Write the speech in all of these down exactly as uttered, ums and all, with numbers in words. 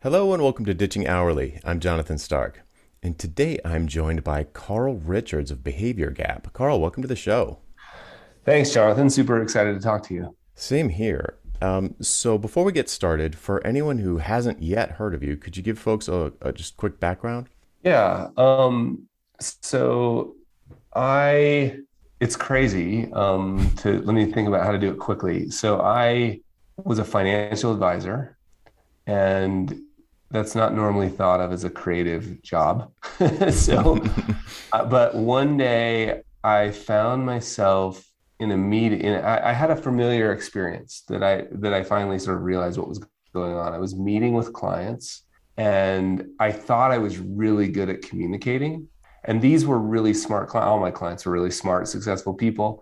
Hello and welcome to Ditching Hourly. I'm Jonathan Stark. And today I'm joined by Carl Richards of Behavior Gap. Carl, welcome to the show. Thanks, Jonathan. Super excited to talk to you. Same here. Um, so before we get started, for anyone who hasn't yet heard of you, could you give folks a, a just quick background? Yeah. Um, so I, it's crazy. Um, to let me think about how to do it quickly. So I was a financial advisor, and that's not normally thought of as a creative job. So, uh, but one day I found myself in a meeting, and I, I had a familiar experience that I that I finally sort of realized what was going on. I was meeting with clients, and I thought I was really good at communicating. And these were really smart clients. All my clients were really smart, successful people.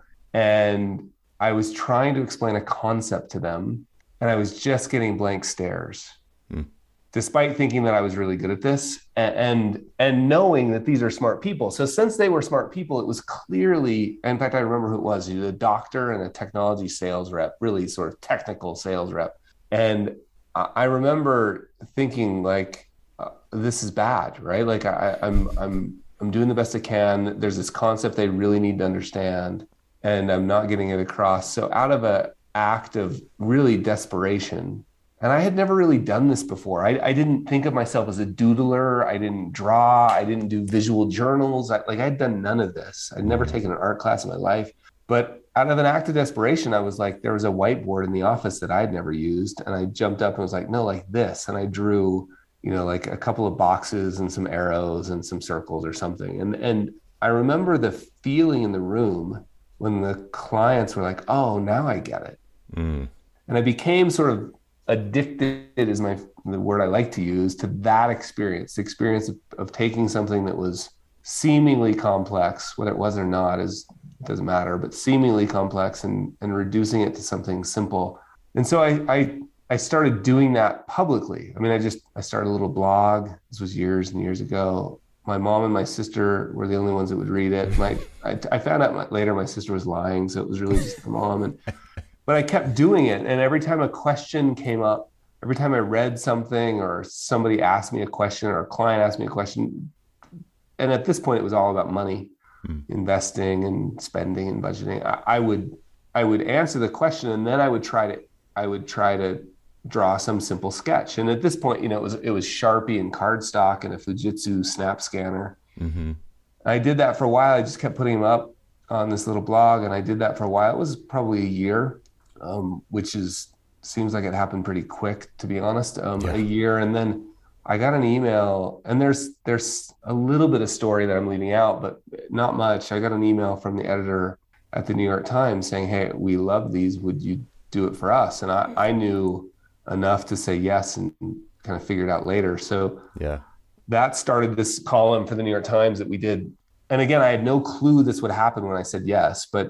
And I was trying to explain a concept to them, and I was just getting blank stares Hmm. despite thinking that I was really good at this and, and and knowing that these are smart people. So since they were smart people, it was clearly, in fact, I remember who it was, a doctor and a technology sales rep, really sort of technical sales rep. And I remember thinking like, uh, this is bad, right? Like I, I'm I'm I'm doing the best I can. There's this concept they really need to understand, and I'm not getting it across. So out of a act of really desperation, and I had never really done this before. I, I didn't think of myself as a doodler. I didn't draw. I didn't do visual journals. I, like I'd done none of this. I'd never Hmm. taken an art class in my life. But out of an act of desperation, I was like, there was a whiteboard in the office that I'd never used. And I jumped up and was like, no, like this. And I drew, you know, like a couple of boxes and some arrows and some circles or something. And, and I remember the feeling in the room when the clients were like, oh, now I get it. Hmm. And I became sort of addicted is my the word I like to use to that experience, the experience of, of taking something that was seemingly complex, whether it was or not is doesn't matter, but seemingly complex and and reducing it to something simple. And so I I I started doing that publicly. I mean, I just I started a little blog. This was years and years ago. My mom and my sister were the only ones that would read it. My I, I found out my, later my sister was lying, so it was really just my mom. And but I kept doing it. And every time a question came up, every time I read something or somebody asked me a question or a client asked me a question, and at this point it was all about money, Hmm. investing and spending and budgeting. I, I would I would answer the question, and then I would try to I would try to draw some simple sketch. And at this point, you know, it was it was Sharpie and cardstock and a Fujitsu snap scanner. Hmm. I did that for a while. I just kept putting them up on this little blog, and I did that for a while. It was probably a year, um, which is seems like it happened pretty quick, to be honest. Um, a Yeah. year, and then I got an email, and there's there's a little bit of story that I'm leaving out, but not much. I got an email from the editor at the New York Times saying, "Hey, we love these. Would you do it for us?" And I I knew enough to say yes, and kind of figured out later. So Yeah. that started this column for the New York Times that we did. And again, I had no clue this would happen when I said yes, but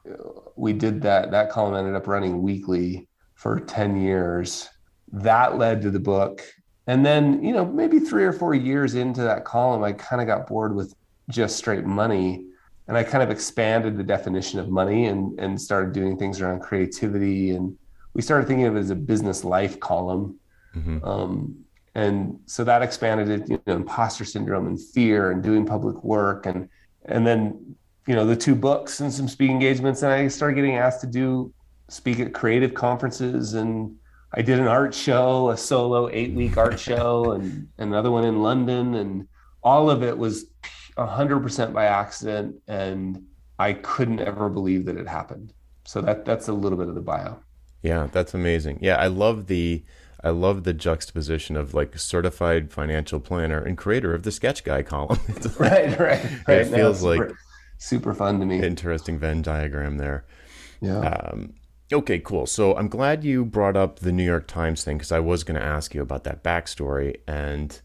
we did that. That column ended up running weekly for ten years. That led to the book. And then, you know, maybe three or four years into that column, I kind of got bored with just straight money. And I kind of expanded the definition of money and, and started doing things around creativity. And we started thinking of it as a business life column. Hmm. Um, and so that expanded it, you know, imposter syndrome and fear and doing public work. And, and then, you know, the two books and some speaking engagements. And I started getting asked to do speak at creative conferences. And I did an art show, a solo eight week art show, and another one in London. And all of it was one hundred percent by accident. And I couldn't ever believe that it happened. So that that's a little bit of the bio. Yeah, that's amazing. Yeah, I love the I love the juxtaposition of like certified financial planner and creator of the sketch guy column. It's like Right, right, it right. Now feels it's like super, super fun to me. interesting Venn diagram there. Yeah. Um, okay, cool. So I'm glad you brought up the New York Times thing because I was going to ask you about that backstory. And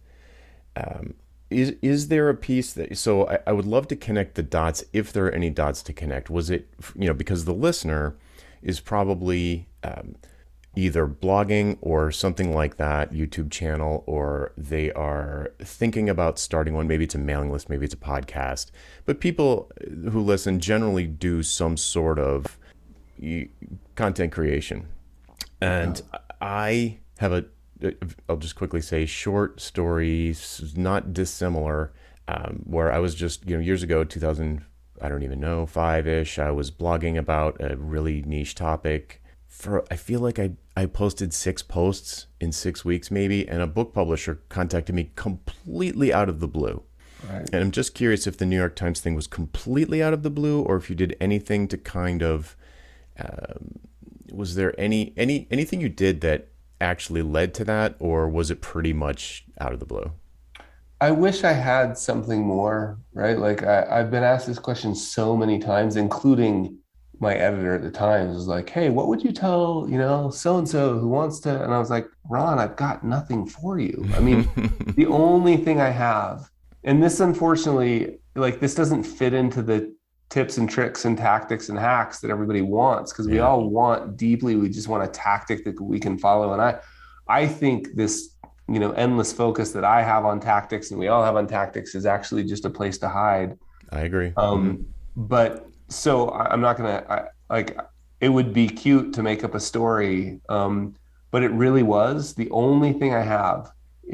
um, is is there a piece that? So I, I would love to connect the dots if there are any dots to connect. Was it you know because the listener is probably um, either blogging or something like that, YouTube channel, or they are thinking about starting one. Maybe it's a mailing list, maybe it's a podcast. But people who listen generally do some sort of y- content creation. Yeah. And I have a I'll just quickly say short stories, not dissimilar. Um, where I was just, you know, years ago, two thousand, I don't even know, five ish, I was blogging about a really niche topic. For I feel like I, I posted six posts in six weeks maybe, and a book publisher contacted me completely out of the blue. Right. And I'm just curious if the New York Times thing was completely out of the blue, or if you did anything to kind of, um, was there any any anything you did that actually led to that, or was it pretty much out of the blue? I wish I had something more, right? Like I, I've been asked this question so many times, including my editor at the Times was like, "Hey, what would you tell, you know, so and so who wants to?" And I was like, "Ron, I've got nothing for you. I mean, the only thing I have, and this unfortunately, like this doesn't fit into the tips and tricks and tactics and hacks that everybody wants because we Yeah. all want deeply, we just want a tactic that we can follow. And I, I think this, you know, endless focus that I have on tactics and we all have on tactics is actually just a place to hide. I agree. Mm-hmm. Um, but so I, I'm not gonna I, like. It would be cute to make up a story, um, but it really was the only thing I have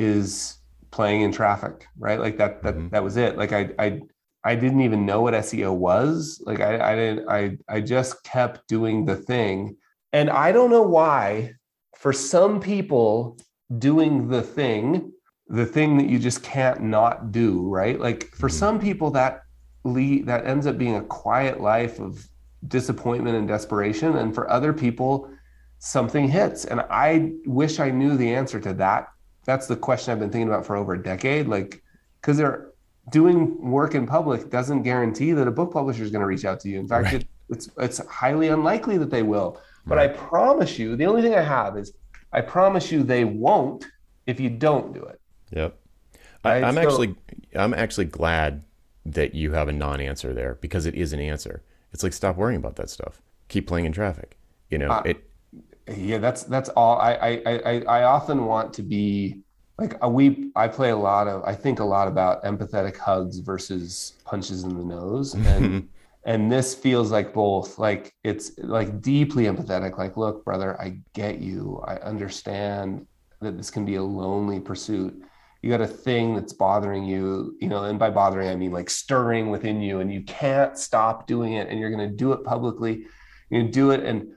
is playing in traffic, right? Like that. That Mm-hmm. that was it. Like I I I didn't even know what S E O was. Like I I didn't I I just kept doing the thing, and I don't know why. For some people, doing the thing, the thing that you just can't not do, right? Like for Mm-hmm. some people that lead that ends up being a quiet life of disappointment and desperation, and for other people something hits. And I wish I knew the answer to that. That's the question I've been thinking about for over a decade. Like, because they're doing work in public doesn't guarantee that a book publisher is going to reach out to you. In fact, Right. it, it's it's highly unlikely that they will. But I Right. promise you, the only thing I have is I promise you they won't if you don't do it. Yep. I, Right. I'm So actually I'm actually glad that you have a non-answer there because it is an answer. It's like stop worrying about that stuff. Keep playing in traffic. You know, uh, it yeah, that's that's all. I I I I often want to be like a we. I play a lot of. I think a lot about empathetic hugs versus punches in the nose, and and this feels like both. Like it's like deeply empathetic. Like, look, brother, I get you. I understand that this can be a lonely pursuit. You got a thing that's bothering you, you know, and by bothering I mean like stirring within you, and you can't stop doing it, and you're going to do it publicly. You do it, and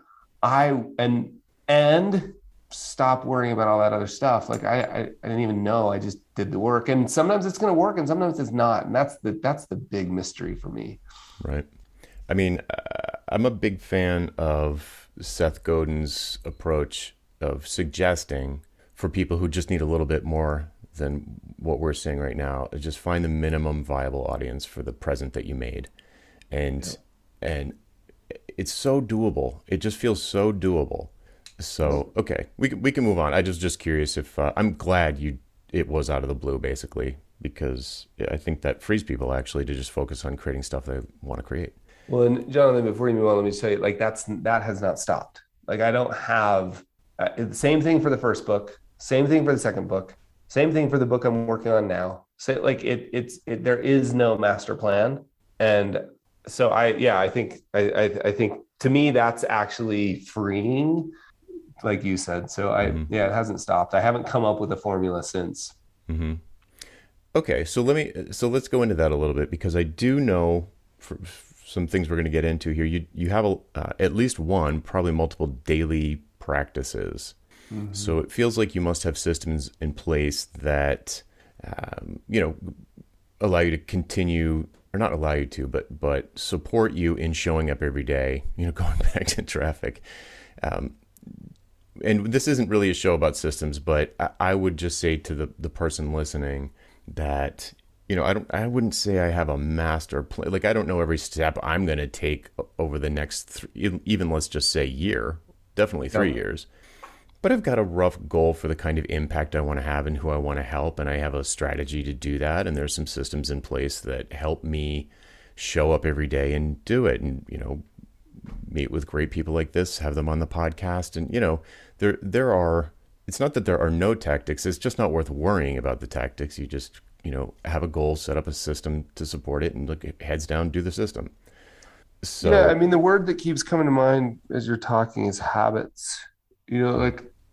I and and stop worrying about all that other stuff. Like I, I, I didn't even know. I just did the work, and sometimes it's going to work, and sometimes it's not. And that's the that's the big mystery for me. right. I mean, uh, I'm a big fan of Seth Godin's approach of suggesting for people who just need a little bit more than what we're seeing right now, just find the minimum viable audience for the present that you made, and and it's so doable. It just feels so doable. So okay, we can we can move on. I just just curious if uh, I'm glad you it was out of the blue basically because I think that frees people actually to just focus on creating stuff they want to create. Well, and Jonathan, before you move on, let me just tell you, like that's that has not stopped. Like I don't have uh, the same thing for the first book, same thing for the second book, same thing for the book I'm working on now. So like it, it's it, there is no master plan, and so I yeah I think I, I I think to me that's actually freeing, like you said. So I Mm-hmm. yeah it hasn't stopped. I haven't come up with a formula since. Mm-hmm. Okay, so let me so let's go into that a little bit because I do know for some things we're going to get into here. You you have a, uh, at least one, probably multiple daily practices. Mm-hmm. So it feels like you must have systems in place that um, you know allow you to continue or not allow you to, but but support you in showing up every day. You know, going back to traffic. Um, and this isn't really a show about systems, but I, I would just say to the the person listening that you know I don't I wouldn't say I have a master plan. Like I don't know every step I'm going to take over the next th- even let's just say year, definitely three Yeah. years. But I've got a rough goal for the kind of impact I want to have and who I want to help, and I have a strategy to do that. And there's some systems in place that help me show up every day and do it. And you know, meet with great people like this, have them on the podcast, and you know, there there are. It's not that there are no tactics. It's just not worth worrying about the tactics. You just you know have a goal, set up a system to support it, and look heads down, do the system. Yeah, I So mean, the word that keeps coming to mind as you're talking is habits. You know, like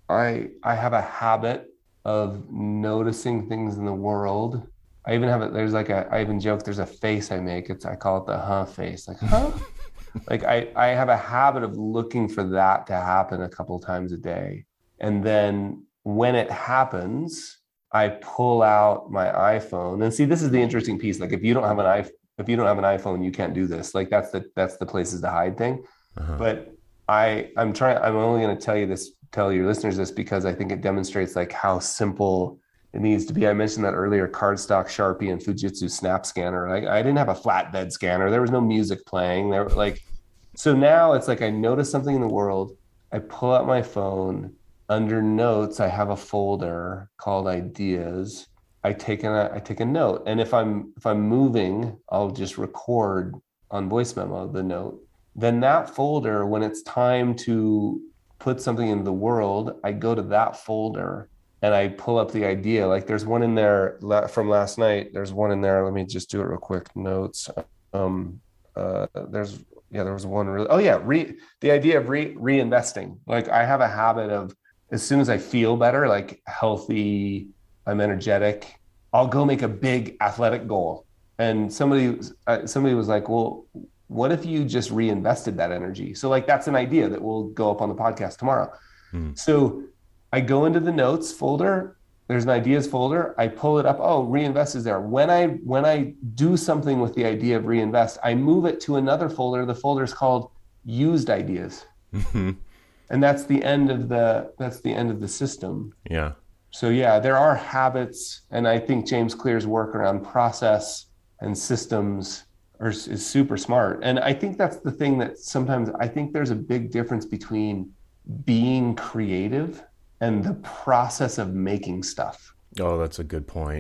I I have a habit of noticing things in the world. I even have it. There's like a. I even joke. There's a face I make. It's I call it the huh face. Like huh. Like I I have a habit of looking for that to happen a couple times a day, and then when it happens, I pull out my iPhone. And see, this is the interesting piece. Like if you don't have an iPhone, if you don't have an iPhone, you can't do this. Like that's the that's the places to hide thing. Uh-huh. But I I'm trying. I'm only going to tell you this, tell your listeners this because I think it demonstrates like how simple it needs to be. I mentioned that earlier, cardstock, Sharpie, and Fujitsu Snap Scanner. Like I didn't have a flatbed scanner. There was no music playing. There like so now it's like I notice something in the world. I pull out my phone. Under notes, I have a folder called ideas. I take a I take a note, and if I'm if I'm moving, I'll just record on voice memo the note. Then that folder, when it's time to put something in the world, I go to that folder and I pull up the idea. Like there's one in there from last night. There's one in there. Let me just do it real quick. Notes. Um, uh, there's yeah, there was one really. Oh yeah, re the idea of re reinvesting. Like I have a habit of as soon as I feel better, like healthy, I'm energetic, I'll go make a big athletic goal. And somebody uh, somebody was like, well, what if you just reinvested that energy? So like that's an idea that will go up on the podcast tomorrow. Hmm. So I go into the notes folder. There's an ideas folder. I pull it up. Oh, reinvest is there. When I when I do something with the idea of reinvest, I move it to another folder. The folder is called used ideas. Mm-hmm. And that's the end of the that's the end of the system. Yeah. So yeah, there are habits, and I think James Clear's work around process and systems are, is super smart. And I think that's the thing that sometimes I think there's a big difference between being creative and the process of making stuff. Oh, that's a good point.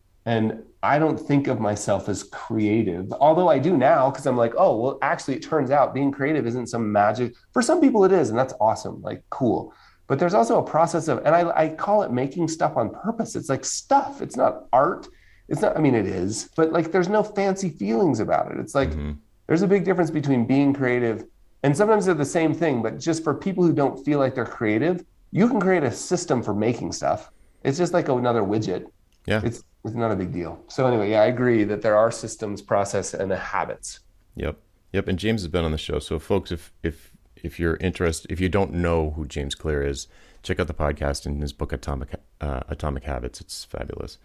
And I don't think of myself as creative, although I do now because I'm like, oh, well, actually, it turns out being creative isn't some magic. For some people, it is, and that's awesome, like cool. But there's also a process of, and I, I call it making stuff on purpose. It's like stuff. It's not art. It's not, I mean, it is, but like there's no fancy feelings about it. It's like Mm-hmm. there's a big difference between being creative, and sometimes they're the same thing, but just for people who don't feel like they're creative, you can create a system for making stuff. It's just like another widget. Yeah. It's it's not a big deal. So anyway, yeah, I agree that there are systems, process, and the habits. Yep. Yep. And James has been on the show. So folks, if if if you're interested, if you don't know who James Clear is, check out the podcast and his book Atomic uh, Atomic Habits. It's fabulous.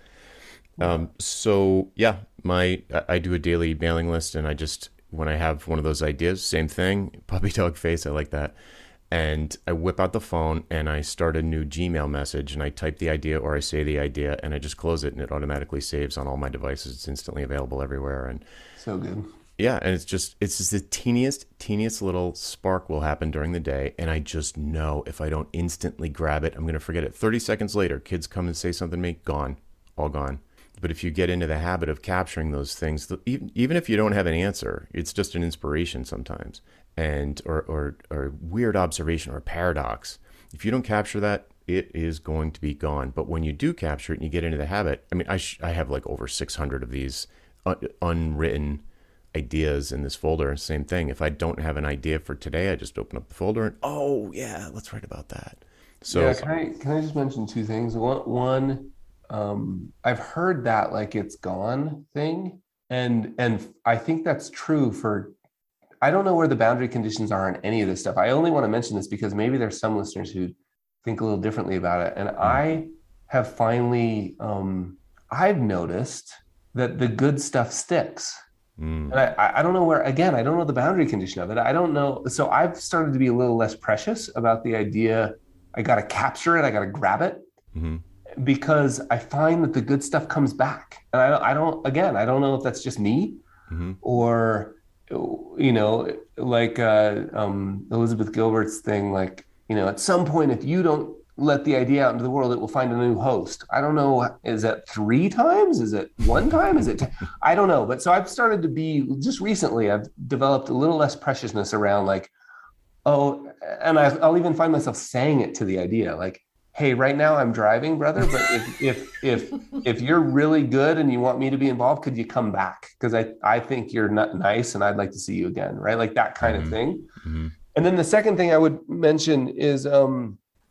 Um, so yeah, my I I do a daily mailing list, and I just when I have one of those ideas, same thing, puppy dog face, I like that. And I whip out the phone and I start a new Gmail message and I type the idea or I say the idea and I just close it and it automatically saves on all my devices. It's instantly available everywhere. And So good. yeah, and it's just it's just the teeniest, teeniest little spark will happen during the day. And I just know if I don't instantly grab it, I'm going to forget it. thirty seconds later, kids come and say something to me, gone, all gone. But if you get into the habit of capturing those things, even even if you don't have an answer, it's just an inspiration sometimes, and or or or weird observation or paradox. If you don't capture that, it is going to be gone. But when you do capture it and you get into the habit, I mean, I sh- I have like over six hundred of these un- unwritten ideas in this folder. Same thing. If I don't have an idea for today, I just open up the folder and oh yeah, let's write about that. So Yeah, can I can I just mention two things? One, one um, I've heard that like it's gone thing, and and I think that's true for. I don't know where the boundary conditions are on any of this stuff. I only want to mention this because maybe there's some listeners who think a little differently about it, and I have finally um, I've noticed that the good stuff sticks. mm, And I, I don't know where, again, I don't know the boundary condition of it. I don't know. So I've started to be a little less precious about the idea. I got to capture it. I got to grab it mm-hmm. because I find that the good stuff comes back. And I, I don't, again, I don't know if that's just me Mm-hmm. or, you know, like uh, um, Elizabeth Gilbert's thing, like, you know, at some point, if you don't let the idea out into the world, it will find a new host. I don't know. Is it three times? Is it one time? Is it? T- I don't know. But so I've started to be just recently, I've developed a little less preciousness around like, oh, and I, I'll even find myself saying it to the idea like, hey, right now I'm driving, brother. But if if if if you're really good and you want me to be involved, could you come back? Because I, I think you're not nice and I'd like to see you again. Right. Like that kind Mm-hmm. of thing. Mm-hmm. And then the second thing I would mention is, um,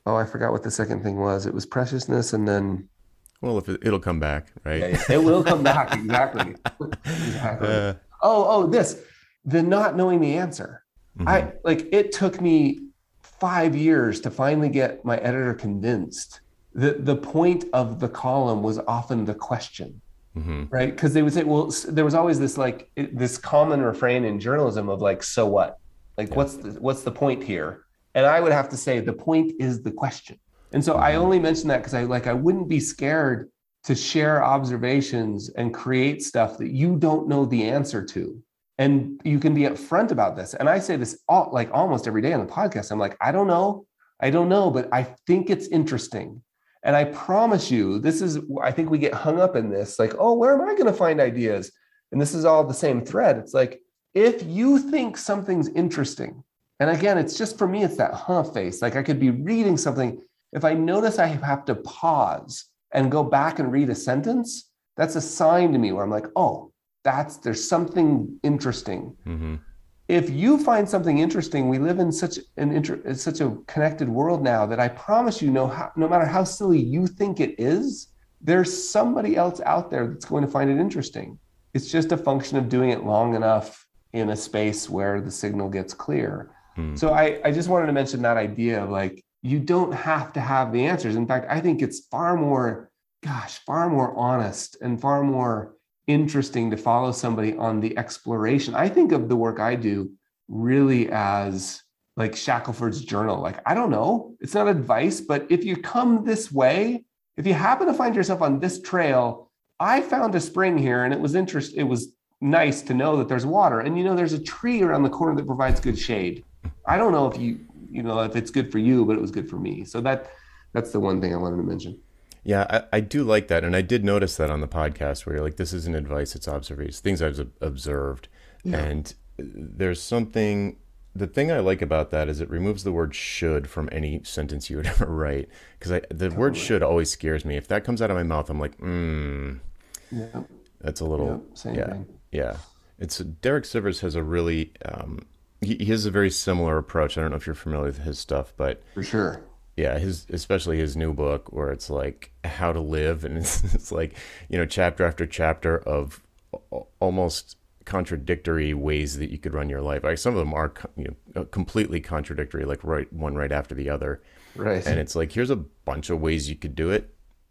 oh, I forgot what the second thing was. It was preciousness, and then Well, if it, it'll come back, yeah, right? yeah, it will come back. Exactly. Exactly. uh, Oh, oh, this, the not knowing the answer. mhm, I like it took me five years to finally get my editor convinced that the point of the column was often the question, mhm, right? Because they would say, well, there was always this like this common refrain in journalism of like, so what? Like, yeah. what's the, what's the point here? And I would have to say the point is the question. And so I Mhm, only mention that because I like I wouldn't be scared to share observations and create stuff that you don't know the answer to. And you can be upfront about this. And I say this all like almost every day on the podcast. I'm like, I don't know. I don't know, but I think it's interesting. And I promise you, this is, I think we get hung up in this, like, oh, where am I going to find ideas? And this is all the same thread. It's like, if you think something's interesting, and again, it's just for me, it's that huh face. Like I could be reading something. If I notice I have to pause and go back and read a sentence, that's a sign to me where I'm like, oh, that's there's something interesting. mhm, If you find something interesting, we live in such an inter, such a connected world now that I promise you, no, no matter how silly you think it is, there's somebody else out there that's going to find it interesting. It's just a function of doing it long enough in a space where the signal gets clear. mhm. So I, I just wanted to mention that idea of like, you don't have to have the answers. In fact, I think it's far more, gosh, far more honest and far more interesting to follow somebody on the exploration. I think of the work I do really as like Shackelford's journal. Like, I don't know, it's not advice, but if you come this way, if you happen to find yourself on this trail, I found a spring here and it was interest. It was nice to know that there's water. And, you know, there's a tree around the corner that provides good shade. I don't know if you, you know, if it's good for you, but it was good for me. So that, that's the one thing I wanted to mention. Yeah, I, I do like that. And I did notice that on the podcast where you're like, this isn't advice, it's observations, things I've observed. Yeah. And there's something, the thing I like about that is it removes the word should from any sentence you would ever write. Because I the word Totally. should always scares me. If that comes out of my mouth, I'm like, mm, Yeah. that's a Yeah. little, Same yeah, thing. yeah. It's Derek Sivers has a really, um, he, he has a very similar approach. I don't know if you're familiar with his stuff, but For sure. yeah, his especially his new book where it's like how to live, and it's, it's like you know chapter after chapter of a- almost contradictory ways that you could run your life. Like some of them are co- you know completely contradictory, like right one right after the other, Right. and it's like here's a bunch of ways you could do it.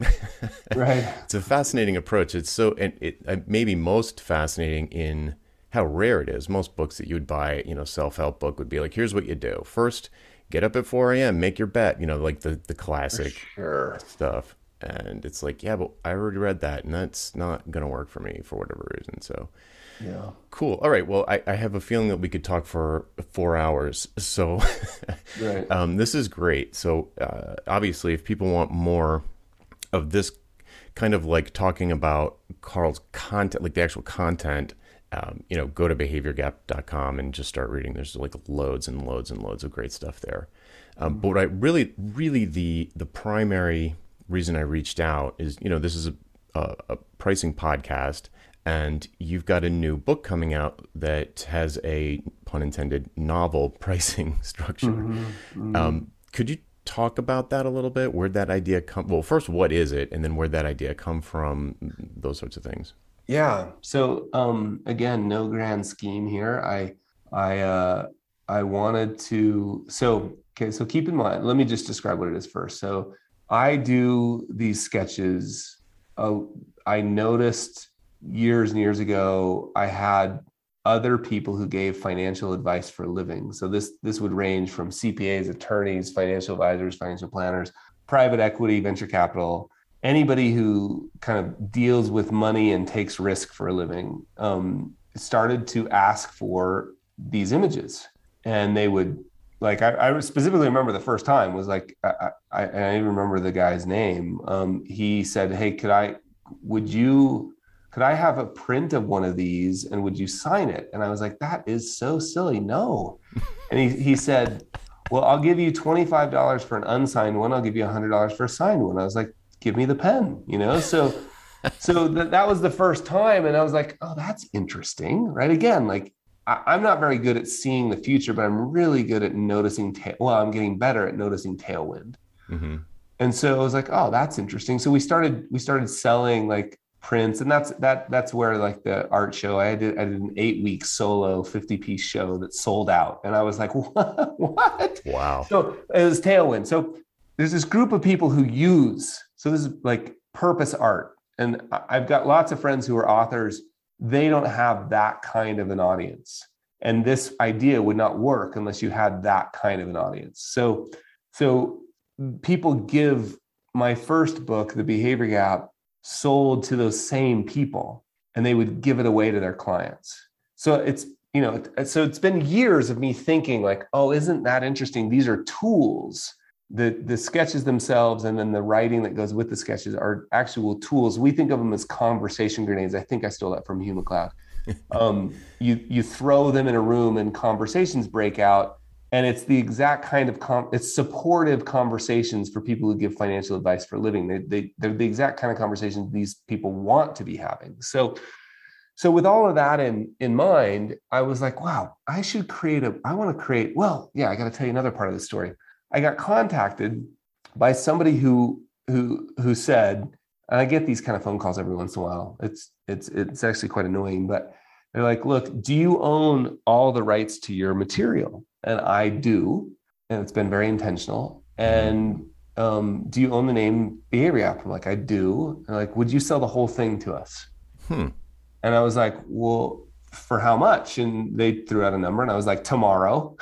Right. It's a fascinating approach. It's so and it uh, maybe most fascinating in how rare it is. Most books that you would buy, you know, self-help book would be like, here's what you do. First, get up at four a m, make your bet, you know, like the, the For classic sure. stuff. And it's like, yeah, but I already read that and that's not going to work for me for whatever reason. So Yeah. cool. All right. Well, I, I have a feeling that we could talk for four hours. So Right. um, this is great. So uh, obviously, if people want more of this kind of like talking about Carl's content, like the actual content, um, you know, go to behavior gap dot com and just start reading. There's like loads and loads and loads of great stuff there. Um, but what I really, really the the primary reason I reached out is, you know, this is a, a, a pricing podcast, and you've got a new book coming out that has a pun intended novel pricing structure. Mhm. Mhm. Um, could you talk about that a little bit? Where'd that idea come? Well, first, what is it, and then where'd that idea come from? Those sorts of things. Yeah. So um again, no grand scheme here. I I uh I wanted to so okay, so keep in mind, let me just describe what it is first. So I do these sketches. Uh, I noticed years and years ago I had other people who gave financial advice for a living. So this this would range from C P As, attorneys, financial advisors, financial planners, private equity, venture capital, anybody who kind of deals with money and takes risk for a living, um, started to ask for these images. And they would, like, I, I specifically remember the first time was like, I, I, I even remember the guy's name. Um, he said, hey, could I, would you, could I have a print of one of these and would you sign it? And I was like, that is so silly. No. And he, he said, well, I'll give you twenty-five dollars for an unsigned one. I'll give you one hundred dollars for a signed one. I was like, give me the pen, you know? So, so th- that was the first time. And I was like, oh, that's interesting, right? Again, like I- I'm not very good at seeing the future, but I'm really good at noticing, ta- well, I'm getting better at noticing tailwind. Hmm. And so I was like, oh, that's interesting. So we started we started selling like prints, and that's that that's where like the art show. I did I did an eight week solo fifty piece show that sold out, and I was like, what? What? Wow. So it was Tailwind. So there's this group of people who use. So this is like purpose art, and I've got lots of friends who are authors. They don't have that kind of an audience, and this idea would not work unless you had that kind of an audience. So so people give my first book, The Behavior Gap, sold to those same people, and they would give it away to their clients. So it's, you know, so it's been years of me thinking like, oh, isn't that interesting? These are tools. The, the sketches themselves and then the writing that goes with the sketches are actual tools. We think of them as conversation grenades. I think I stole that from Hugh McLeod. Um, you, you throw them in a room and conversations break out. And it's the exact kind of, com- it's supportive conversations for people who give financial advice for a living. They, they, they're the exact kind of conversations these people want to be having. So, so with all of that in, in mind, I was like, wow, I should create a, I want to create, well, yeah, I got to tell you another part of the story. I got contacted by somebody who, who, who said, and I get these kind of phone calls every once in a while. It's, it's, it's actually quite annoying, but they're like, look, do you own all the rights to your material? And I do, and it's been very intentional. And um, do you own the name Behavior Gap? I'm like, I do. And like, would you sell the whole thing to us? Hmm. And I was like, well, for how much? And they threw out a number, and I was like, tomorrow.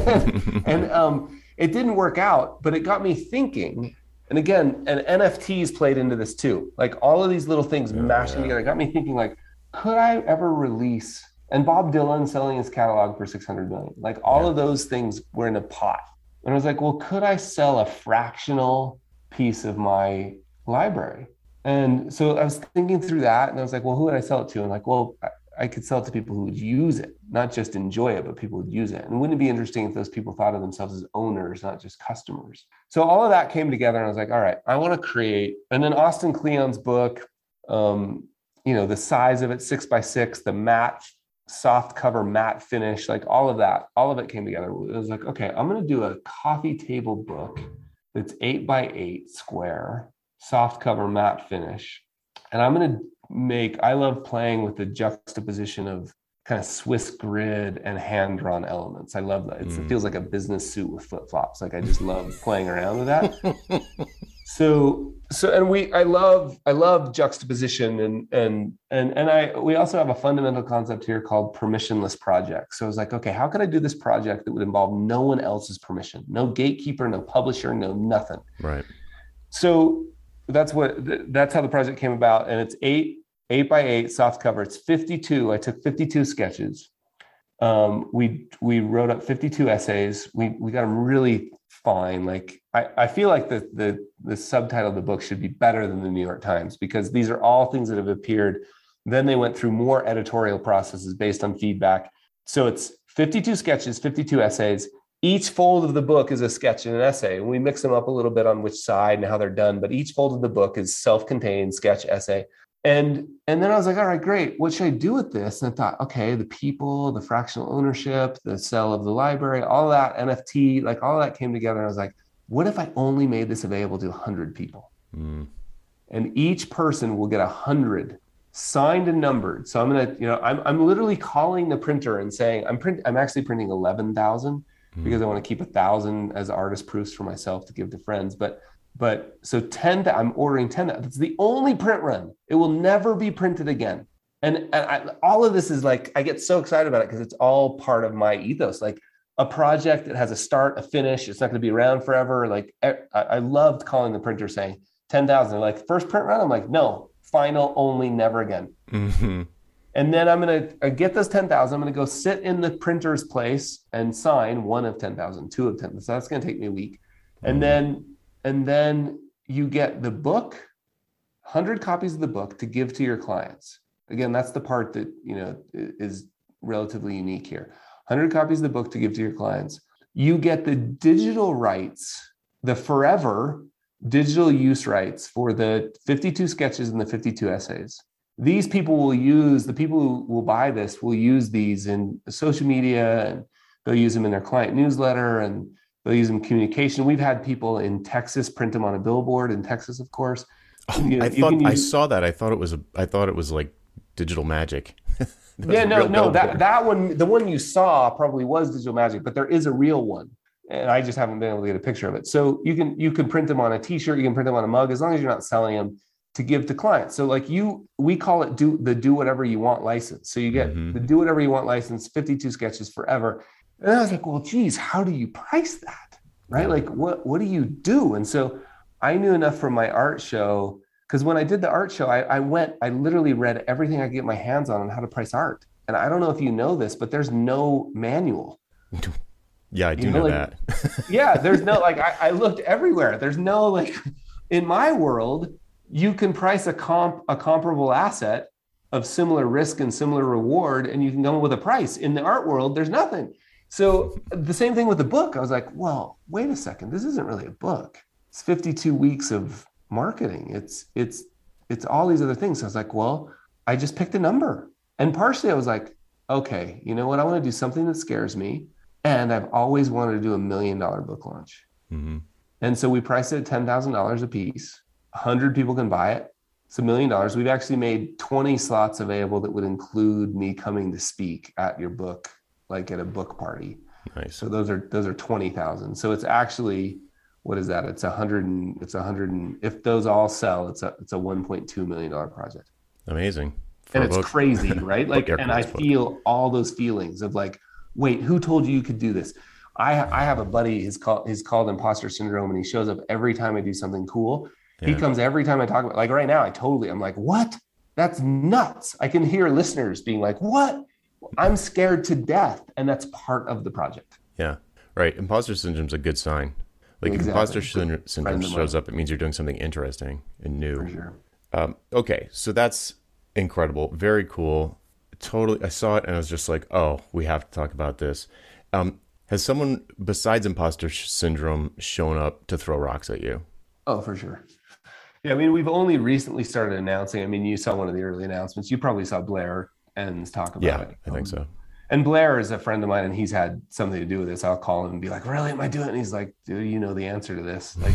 and um, it didn't work out, but it got me thinking. And again, and N F Ts played into this too. Like all of these little things Oh, mashing yeah. together got me thinking like, could I ever release, and Bob Dylan selling his catalog for six hundred million, like all Yeah. of those things were in a pot. And I was like, well, could I sell a fractional piece of my library? And so I was thinking through that, and I was like, well, who would I sell it to? And like, well, I, I could sell it to people who would use it, not just enjoy it, but people would use it. And wouldn't it be interesting if those people thought of themselves as owners, not just customers? So all of that came together, and I was like, all right, I want to create. And then Austin Kleon's book, um, you know, the size of it, six by six, the matte, soft cover matte finish, like all of that, all of it came together. It was like, okay, I'm going to do a coffee table book that's eight by eight square, soft cover matte finish. And I'm going to make, I love playing with the juxtaposition of kind of Swiss grid and hand-drawn elements. I love that. It's, mm. It feels like a business suit with flip-flops. Like I just love playing around with that. So, so, and we, I love, I love juxtaposition, and, and, and, and I, we also have a fundamental concept here called permissionless projects. So I was like, okay, how can I do this project that would involve no one else's permission? No gatekeeper, no publisher, no nothing. Right. So that's what, that's how the project came about. And it's eight, eight by eight soft cover. It's fifty-two. I took fifty-two sketches. Um, we, we wrote up fifty-two essays. We, we got them really fine. Like I, I feel like the, the, the subtitle of the book should be better than the New York Times, because these are all things that have appeared. Then they went through more editorial processes based on feedback. So it's fifty-two sketches, fifty-two essays. Each fold of the book is a sketch and an essay. And we mix them up a little bit on which side and how they're done. But each fold of the book is self-contained sketch, essay. And, and then I was like, all right, great. What should I do with this? And I thought, okay, the people, the fractional ownership, the sale of the library, all that, N F T, like all that came together. And I was like, what if I only made this available to one hundred people? Mm. And each person will get one hundred signed and numbered. So I'm going to, you know, I'm, I'm literally calling the printer and saying, I'm print, I'm actually printing eleven thousand mm. because I want to keep a thousand as artist proofs for myself to give to friends. But But so ten, I'm ordering ten. That's the only print run. It will never be printed again. And, and I, all of this is like, I get so excited about it because it's all part of my ethos. Like a project that has a start, a finish. It's not going to be around forever. Like I, I loved calling the printer saying ten thousand. They're like, first print run? I'm like, no, final only, never again. Mm-hmm. And then I'm going to get those ten thousand. I'm going to go sit in the printer's place and sign one of ten thousand, two of ten thousand. So that's going to take me a week. And mm-hmm. then And then you get the book, one hundred copies of the book to give to your clients. Again, that's the part that, you know, is relatively unique here. one hundred copies of the book to give to your clients. You get the digital rights, the forever digital use rights for the fifty-two sketches and the fifty-two essays. These people will use, the people who will buy this will use these in social media, and they'll use them in their client newsletter, and They'll use them in communication. We've had people in Texas print them on a billboard in Texas, of course. Oh, You know, I you thought can I use, saw that. I thought it was a. I thought it was like digital magic. That was yeah, a no, real no, that billboard. that one, the one you saw probably was digital magic, but there is a real one, and I just haven't been able to get a picture of it. So you can you can print them on a T-shirt, you can print them on a mug, as long as you're not selling them to give to clients. So like you, we call it do the do whatever you want license. So you get Mm-hmm. the do whatever you want license, fifty-two sketches forever. And I was like, well, geez, how do you price that? Right? Yeah. Like what what do you do? And so I knew enough from my art show, because when I did the art show, I, I went, I literally read everything I could get my hands on on how to price art. And I don't know if you know this, but there's no manual. Yeah, I You do know, know like, that. yeah, there's no, like, I, I looked everywhere. There's no, like, in my world, you can price a comp, a comparable asset of similar risk and similar reward, and you can come up with a price. In the art world, there's nothing. So the same thing with the book. I was like, well, wait a second, this isn't really a book. It's fifty-two weeks of marketing. It's, it's, it's all these other things. So I was like, well, I just picked a number. And partially I was like, okay, you know what? I want to do something that scares me. And I've always wanted to do a million dollar book launch. Mm-hmm. And so we priced it at ten thousand dollars a piece. one hundred people can buy it. It's a million dollars. We've actually made twenty slots available that would include me coming to speak at your book, like at a book party. Nice. So those are, those are twenty thousand. So it's actually, what is that? It's a hundred and it's a hundred. And if those all sell, it's a, it's a one point two million dollars project. Amazing. For And a it's book. crazy, right? Like, Book, air and I quotes book. feel all those feelings of like, wait, who told you you could do this? I I have a buddy, he's called he's called imposter syndrome, and he shows up every time I do something cool. He Yeah. comes every time I talk about, like right now, I totally, I'm like, what? That's nuts. I can hear listeners being like, what? I'm scared to death. And that's part of the project. Yeah. Right. Imposter syndrome's a good sign. Like if Exactly. imposter syndrome, syndrome Friend of shows mine. up, it means you're doing something interesting and new. For sure. Um, okay, so that's incredible, very cool. Totally, I saw it and I was just like, oh, we have to talk about this. Um, has someone besides imposter sh- syndrome shown up to throw rocks at you? Oh, for sure. Yeah, I mean, we've only recently started announcing. I mean, you saw one of the early announcements. You probably saw Blair and talk about Yeah, it. I think Um, so. And Blair is a friend of mine, and he's had something to do with this. I'll call him and be like, "Really, am I doing it?" And he's like, "Do you know the answer to this?" Like,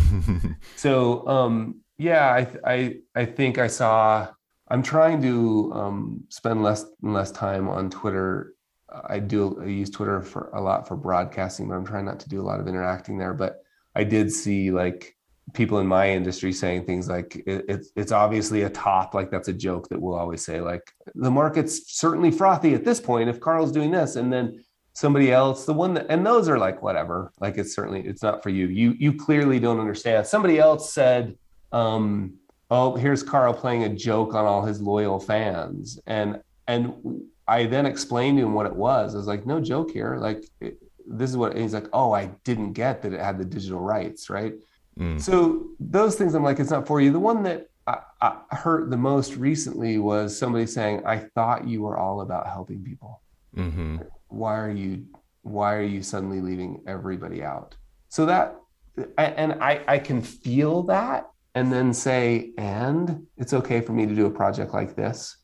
so, um, yeah, I, I, I think I saw. I'm trying to um, spend less and less time on Twitter. I do I use Twitter for a lot for broadcasting, but I'm trying not to do a lot of interacting there. But I did see like people in my industry saying things like it, it's it's obviously a top, like that's a joke that we'll always say, like the market's certainly frothy at this point if Carl's doing this, and then somebody else, the one that, and those are like whatever, like it's certainly, it's not for you. You you clearly don't understand. Somebody else said, um, oh, here's Carl playing a joke on all his loyal fans, and and I then explained to him what it was. I was like, no joke here, like it, this is what, and he's like, oh, I didn't get that it had the digital rights, right? Mm. So those things, I'm like, it's not for you. The one that I, I hurt the most recently was somebody saying, I thought you were all about helping people. Mm-hmm. Why are you, why are you suddenly leaving everybody out? So that, and I, I can feel that and then say, and it's okay for me to do a project like this.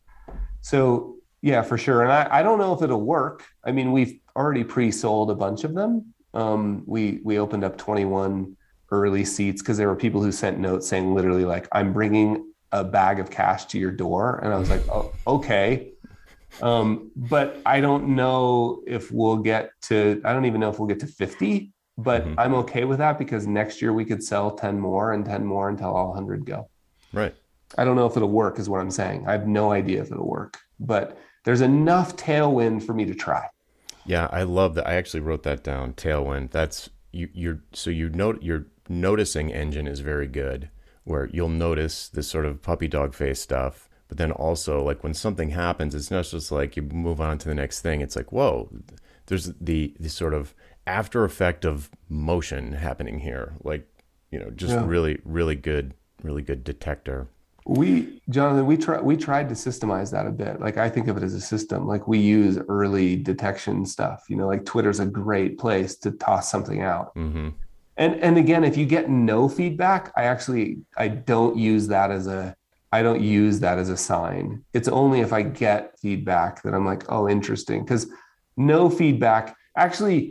So yeah, for sure. And I, I don't know if it'll work. I mean, we've already pre-sold a bunch of them. Um, we, we opened up twenty-one early seats because there were people who sent notes saying literally like, I'm bringing a bag of cash to your door. And I was like, oh, okay. Um, but I don't know if we'll get to, I don't even know if we'll get to fifty, but Mhm. I'm okay with that because next year we could sell ten more and ten more until all one hundred go. Right. I don't know if it'll work is what I'm saying. I have no idea if it'll work, but there's enough tailwind for me to try. Yeah, I love that. I actually wrote that down. Tailwind. That's you. You're so you note your noticing engine is very good, where you'll notice this sort of puppy dog face stuff, but then also like when something happens, it's not just like you move on to the next thing. It's like, whoa, there's the the sort of after effect of motion happening here. Like, you know, just Yeah. really, really good, really good detector. We, Jonathan, we try, we tried to systemize that a bit. Like I think of it as a system. Like we use early detection stuff. You know, like Twitter's a great place to toss something out. Mm-hmm. And and again, if you get no feedback, I actually I don't use that as a I don't use that as a sign. It's only if I get feedback that I'm like, oh, interesting. Because no feedback, actually,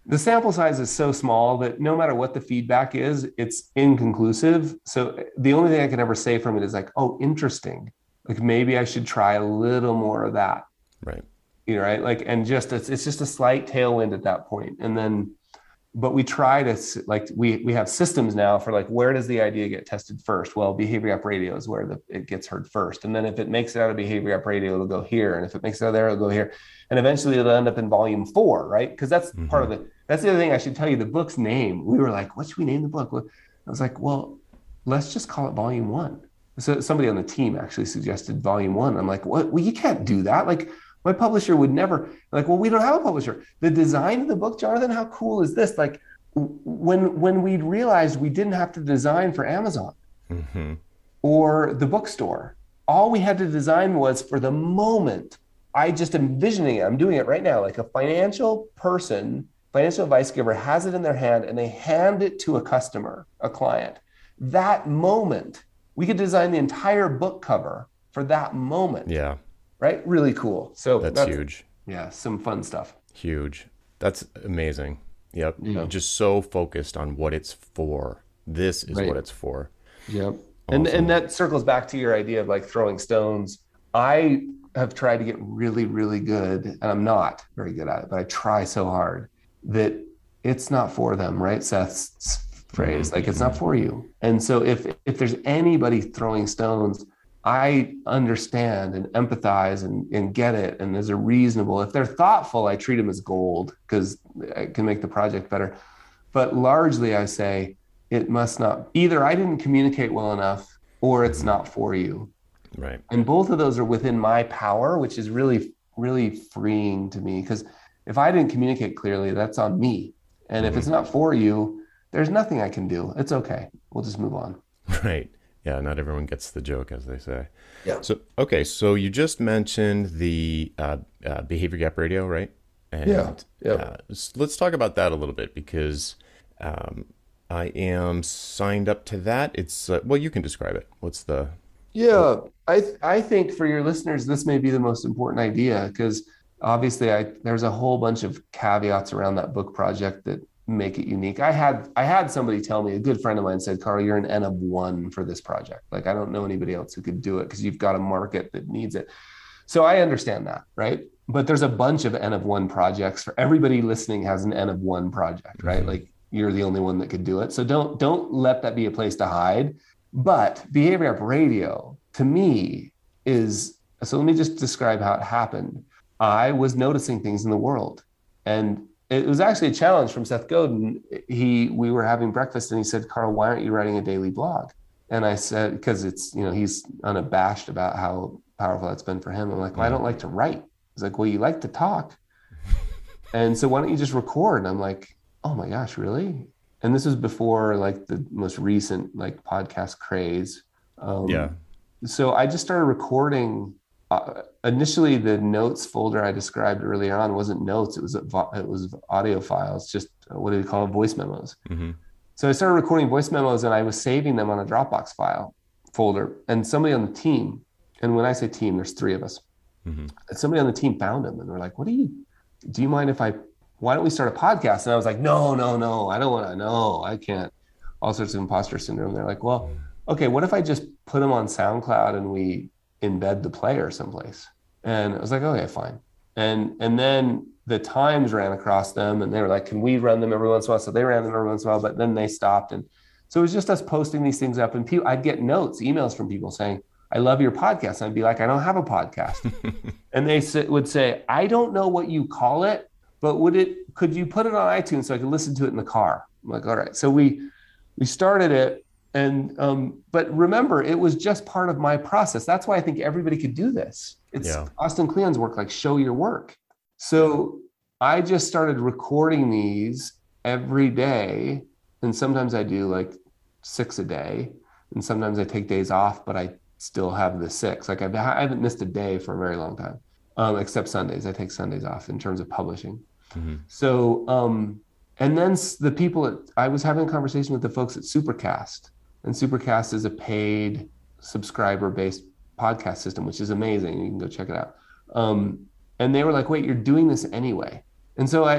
The sample size is so small that no matter what the feedback is, it's inconclusive. So the only thing I can ever say from it is like, oh, interesting. Like maybe I should try a little more of that. Right. You know, right? Like, and just it's, it's just a slight tailwind at that point. And then, but we try to like we we have systems now for like where does the idea get tested first? Well, Behavior App Radio is where the, it gets heard first, and then if it makes it out of Behavior App Radio, it'll go here, and if it makes it out of there, it'll go here, and eventually it'll end up in volume four, right? Because that's mm-hmm. part of the that's the other thing I should tell you. The book's name. We were like, what should we name the book? I was like, well, let's just call it Volume One. So somebody on the team actually suggested Volume One. I'm like, what? Well, you can't do that. Like. My publisher would never like, well, we don't have a publisher. The design of the book, Jonathan, how cool is this? Like when when we realized we didn't have to design for Amazon mm-hmm. or the bookstore, all we had to design was for the moment. I just envisioning it. I'm doing it right now. Like a financial person, financial advice giver has it in their hand and they hand it to a customer, a client. That moment, we could design the entire book cover for that moment. Yeah. Right? Really cool. So that's, that's huge. Yeah, some fun stuff. Huge. That's amazing. Yep. Yeah. Just so focused on what it's for. This is right. what it's for. Yep. Awesome. And and that circles back to your idea of like throwing stones. I have tried to get really, really good, and I'm not very good at it, but I try so hard that it's not for them, right? Seth's phrase, like it's not for you. And so if if there's anybody throwing stones, I understand and empathize and, and get it. And there's a reasonable, if they're thoughtful, I treat them as gold because it can make the project better. But largely I say it must not, either I didn't communicate well enough or it's not for you. Right. And both of those are within my power, which is really, really freeing to me. Because if I didn't communicate clearly, that's on me. And mm-hmm. if it's not for you, there's nothing I can do. It's okay. We'll just move on. Right. Yeah, not everyone gets the joke, as they say. Yeah. So, okay, so you just mentioned the uh, uh, Behavior Gap Radio, right? And, yeah. Yeah. Uh, let's talk about that a little bit because um, I am signed up to that. It's uh, well, you can describe it. What's the? Yeah, I th- I think for your listeners, this may be the most important idea because obviously, I there's a whole bunch of caveats around that book project that make it unique. I had I had somebody tell me, a good friend of mine said, Carl, you're an N of one for this project. Like, I don't know anybody else who could do it because you've got a market that needs it. So I understand that, right? But there's a bunch of N of one projects. For everybody listening has an N of one project, right? Mm-hmm. Like you're the only one that could do it. So don't don't let that be a place to hide. But Behavior App Radio, to me, is, so let me just describe how it happened. I was noticing things in the world. And it was actually a challenge from Seth Godin. He, we were having breakfast and he said, Carl, why aren't you writing a daily blog? And I said, because it's, you know, he's unabashed about how powerful that's been for him. I'm like, well, I don't like to write. He's like, well, you like to talk. And so why don't you just record? And I'm like, oh my gosh, really? And this was before like the most recent like podcast craze. Um, yeah. So I just started recording. Uh, initially, the notes folder I described earlier on wasn't notes. It was a vo- it was audio files, just uh, what do you call it? Voice memos. Mm-hmm. So I started recording voice memos and I was saving them on a Dropbox file folder. And somebody on the team, and when I say team, there's three of us. Mm-hmm. And somebody on the team found them and they're like, what do you, do you mind if I, why don't we start a podcast? And I was like, no, no, no, I don't want to, no, I can't. All sorts of imposter syndrome. They're like, well, okay, what if I just put them on SoundCloud and we embed the player someplace? And I was like, okay, fine. And and then the Times ran across them and they were like, can we run them every once in a while? So they ran them every once in a while, but then they stopped. And so it was just us posting these things up and people, I'd get notes, emails from people saying, I love your podcast. And I'd be like, I don't have a podcast. And they say, would say, I don't know what you call it, but would it, could you put it on iTunes so I could listen to it in the car? I'm like, all right. So we, we started it. And, um, but remember, it was just part of my process. That's why I think everybody could do this. It's yeah. Austin Kleon's work, like show your work. So I just started recording these every day. And sometimes I do like six a day. And sometimes I take days off, but I still have the six. Like I've, I haven't missed a day for a very long time, um, except Sundays. I take Sundays off in terms of publishing. Mm-hmm. So, um, and then the people, at, I was having a conversation with the folks at Supercast. And Supercast is a paid subscriber-based podcast system, which is amazing. You can go check it out. Um, and they were like, wait, you're doing this anyway. And so I,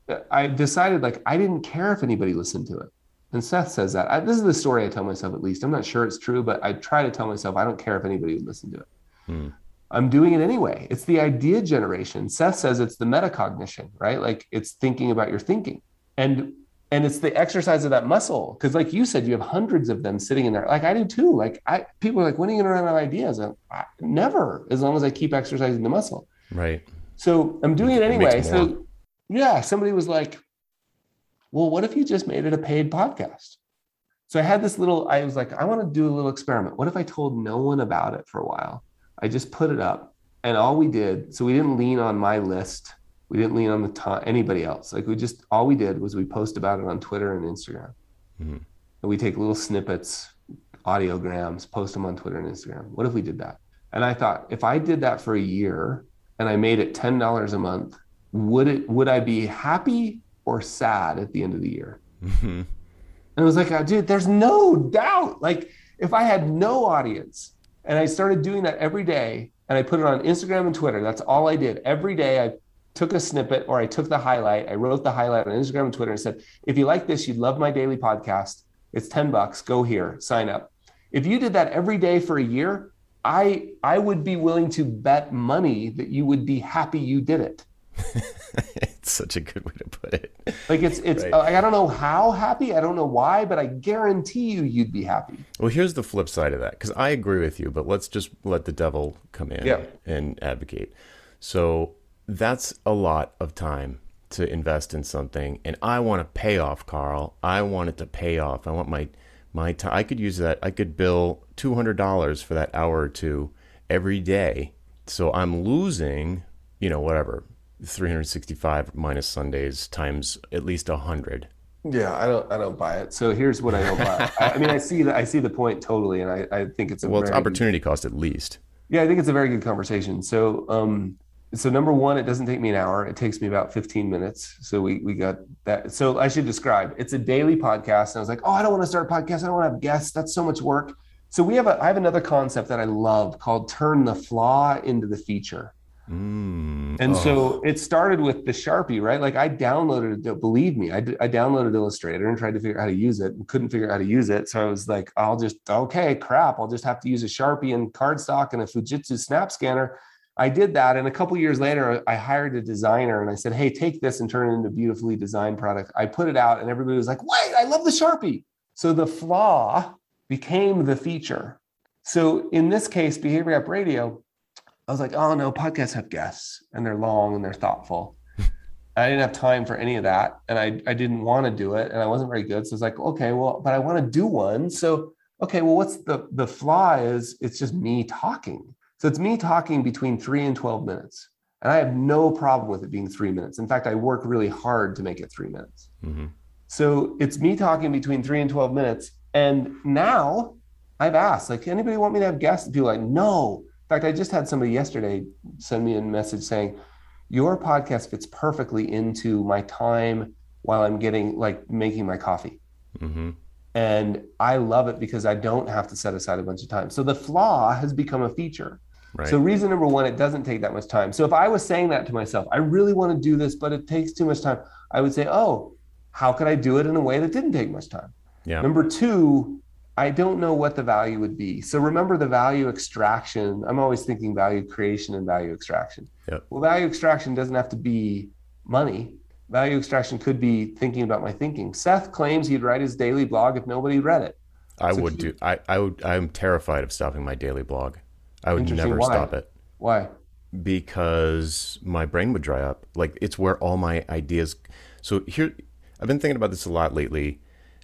I decided like I didn't care if anybody listened to it. And Seth says that. I, this is the story I tell myself at least. I'm not sure it's true, but I try to tell myself I don't care if anybody would listen to it. Hmm. I'm doing it anyway. It's the idea generation. Seth says it's the metacognition, right? Like it's thinking about your thinking. And and it's the exercise of that muscle. Because like you said, you have hundreds of them sitting in there. Like I do too. Like I people are like, when are you gonna run out of ideas? I'm, I, never, as long as I keep exercising the muscle. Right. So I'm doing it It anyway. makes more. So yeah, somebody was like, well, what if you just made it a paid podcast? So I had this little, I was like, I want to do a little experiment. What if I told no one about it for a while? I just put it up and all we did, so we didn't lean on my list. We didn't lean on the time, anybody else. Like we just, all we did was we post about it on Twitter and Instagram. Mm-hmm. And we take little snippets, audiograms, post them on Twitter and Instagram. What if we did that? And I thought, if I did that for a year and I made it ten dollars a month, would it, would I be happy or sad at the end of the year? Mm-hmm. And I was like, oh, dude, there's no doubt. Like if I had no audience and I started doing that every day and I put it on Instagram and Twitter, that's all I did. Every day I took a snippet or I took the highlight, I wrote the highlight on Instagram and Twitter and said, if you like this, you'd love my daily podcast. It's ten bucks, go here, sign up. If you did that every day for a year, I I would be willing to bet money that you would be happy you did it. It's such a good way to put it. Like it's, it's, right. I don't know how happy, I don't know why, but I guarantee you, you'd be happy. Well, here's the flip side of that, because I agree with you, but let's just let the devil come in yeah. and advocate. So that's a lot of time to invest in something. And I want to pay off, Carl. I want it to pay off. I want my, my time. I could use that. I could bill two hundred dollars for that hour or two every day. So I'm losing, you know, whatever, three hundred sixty-five minus Sundays times at least a hundred. Yeah, I don't, I don't buy it. So here's what I don't buy. I, I mean, I see that, I see the point totally, and I, I think it's a well, very it's opportunity good, cost at least. Yeah, I think it's a very good conversation. So, um, so number one, it doesn't take me an hour. It takes me about fifteen minutes. So we we got that. So I should describe. It's a daily podcast, and I was like, oh, I don't want to start a podcast. I don't want to have guests. That's so much work. So we have a, I have another concept that I love called turn the flaw into the feature. Mm, and oh. so it started with the Sharpie, right? Like I downloaded it, believe me, I, I downloaded Illustrator and tried to figure out how to use it and couldn't figure out how to use it. So I was like, I'll just, okay, crap. I'll just have to use a Sharpie and cardstock and a Fujitsu snap scanner. I did that. And a couple of years later, I hired a designer and I said, hey, take this and turn it into a beautifully designed product. I put it out and everybody was like, wait, I love the Sharpie. So the flaw became the feature. So in this case, Behavior Gap Radio, I was like, oh no, podcasts have guests and they're long and they're thoughtful. I didn't have time for any of that. And I, I didn't want to do it. And I wasn't very good. So it's like, okay, well, but I want to do one. So, okay, well, what's the, the flaw is it's just me talking. So it's me talking between three and twelve minutes. And I have no problem with it being three minutes. In fact, I work really hard to make it three minutes. Mm-hmm. So it's me talking between three and twelve minutes. And now I've asked, like, anybody want me to have guests? And people are like, no. In fact, I just had somebody yesterday send me a message saying, your podcast fits perfectly into my time while I'm getting, like, making my coffee. Mm-hmm. And I love it because I don't have to set aside a bunch of time. So the flaw has become a feature. Right. So reason number one, it doesn't take that much time. So if I was saying that to myself, I really want to do this, but it takes too much time, I would say, oh, how could I do it in a way that didn't take much time? Yeah. Number two, I don't know what the value would be. So remember the value extraction. I'm always thinking value creation and value extraction. Yep. Well, value extraction doesn't have to be money. Value extraction could be thinking about my thinking. Seth claims he'd write his daily blog if nobody read it. I so would he, do. I, I would. I'm terrified of stopping my daily blog. I would never Why? stop it. Why? Because my brain would dry up. Like it's where all my ideas. So here, I've been thinking about this a lot lately,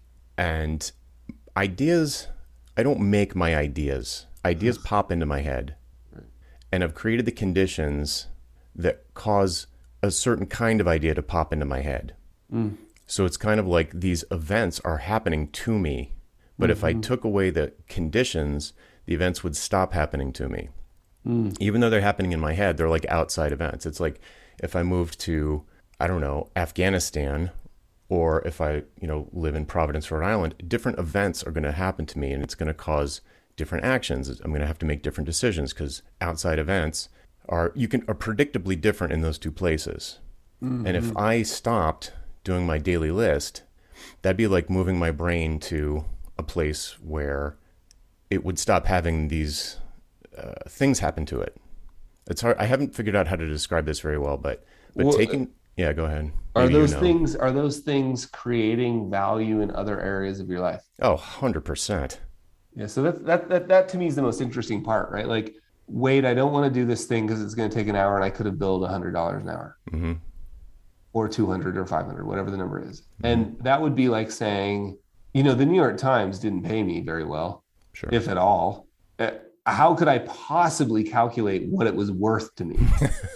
and ideas, I don't make my ideas. Ideas pop into my head. And I've created the conditions that cause a certain kind of idea to pop into my head. Mm. So it's kind of like these events are happening to me. But mm-hmm. if I took away the conditions, the events would stop happening to me. Mm. Even though they're happening in my head, they're like outside events. It's like if I moved to, I don't know, Afghanistan, or if I, you know, live in Providence, Rhode Island, different events are going to happen to me and it's going to cause different actions. I'm going to have to make different decisions because outside events are, you can, are predictably different in those two places. And if Hmm. I stopped doing my daily list, that'd be like moving my brain to a place where it would stop having these uh, things happen to it. It's hard. I haven't figured out how to describe this very well, but but Well, taking, yeah, go ahead. are Maybe you those know. things are those things creating value in other areas of your life? Oh, one hundred percent. Yeah, so that that that that to me is the most interesting part, right? Like, wait, I don't want to do this thing because it's going to take an hour, and I could have billed a hundred dollars an hour, Mm-hmm. or two hundred, or five hundred, whatever the number is. Mm-hmm. And that would be like saying, you know, the New York Times didn't pay me very well, Sure. if at all. Uh, How could I possibly calculate what it was worth to me?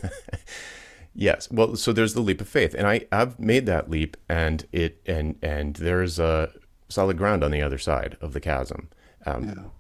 Yes. Well, so there's the leap of faith, and I I've made that leap, and it and and there's a solid ground on the other side of the chasm. Um, Yeah.